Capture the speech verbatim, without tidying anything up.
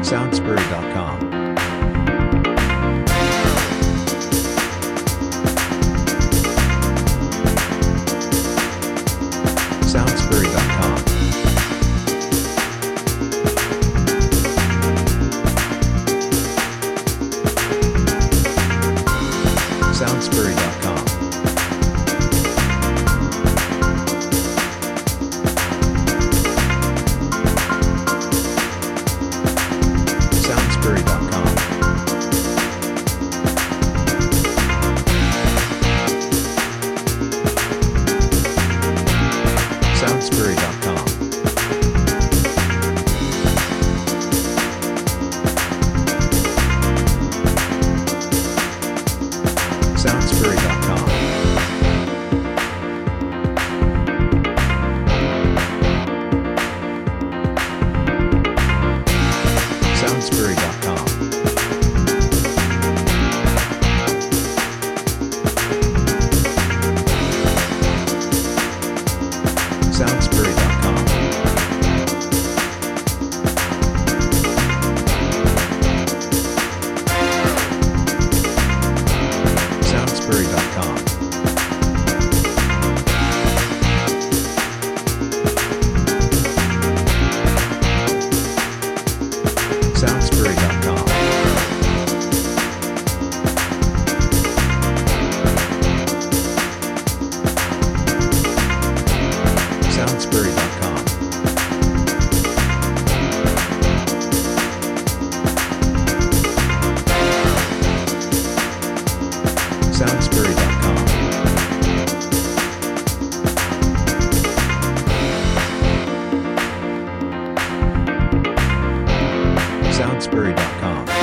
Soundsbury dot com. Soundsbury dot com. Soundsbury dot com. Soundsbury dot com. Soundsbury dot com. Soundsbury dot com. Soundsbury dot com. Soundsbury dot com. Soundsbury dot com. Soundsbury dot com. Soundsbury dot com. Soundsbury dot com. Soundsbury dot com.